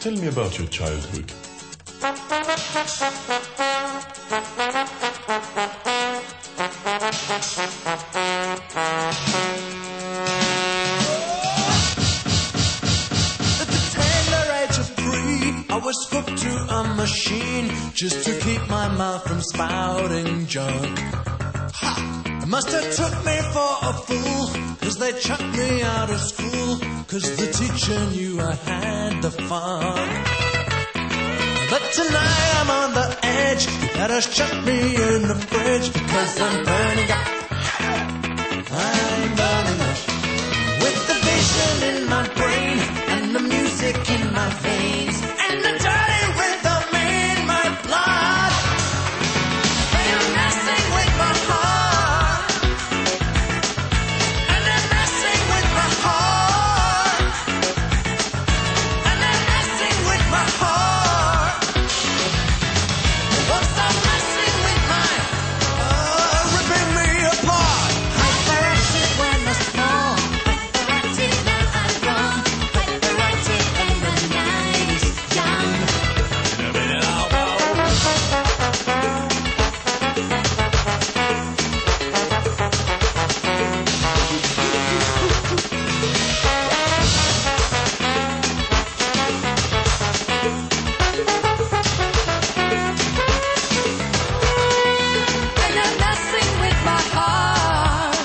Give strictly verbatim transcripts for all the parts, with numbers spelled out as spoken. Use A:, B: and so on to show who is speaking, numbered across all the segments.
A: Tell me about your childhood.
B: At the tender age of three, I was hooked to a machine just to keep my mouth from spouting junk. Ha! They must have took me for a fool, cause they chucked me out of school, cause the teacher knew I had the fun. But tonight I'm on the edge, you better shut me in the fridge, because I'm burning up, I'm burning up. With the vision in my brain, and the music in my veins, and the dirty rhythm in my blood. They're messing with my heart, and they're messing with my heart, and they're messing with my heart. They won't stop messing with mine, oh, ripping me apart. Hyperactive when I'm small, hyperactive when I'm wrong, hyperactive when the night is young. And they're messing with my heart.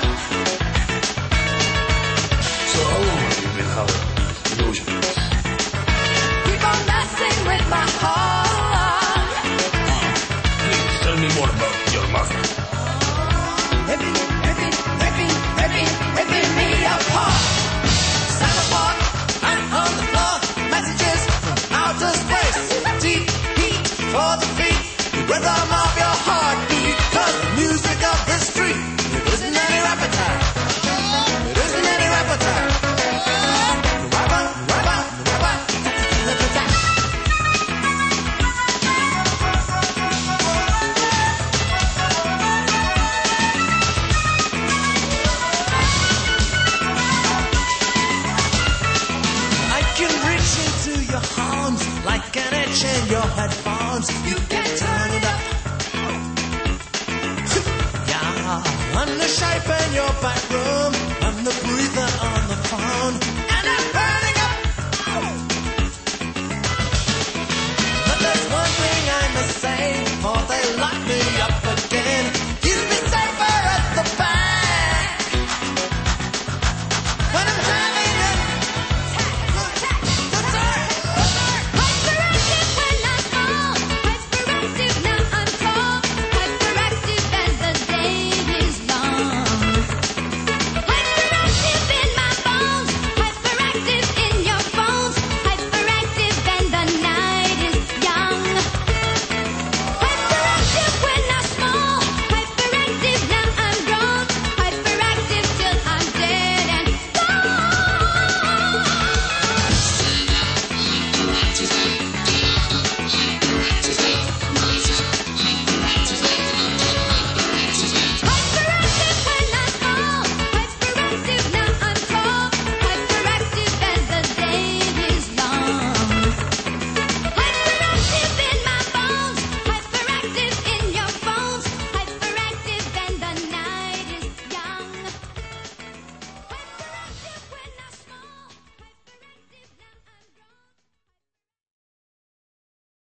A: So how long have you been having these illusions?
B: Keep on messing with my heart.
A: Please tell me more about your mother.
B: Ripping, ripping, ripping, ripping, ripping me apart. Stand apart and on the floor. Messages from outer space. Deep heat for the feet. The rhythm of your heartbeat. Cause the music of the street. It isn't any appetite. It isn't any appetite. Rapper, rapper, rapper. I can reach into your arms like an itch in your headphones. You can turn it up. Yeah, on the shape in your back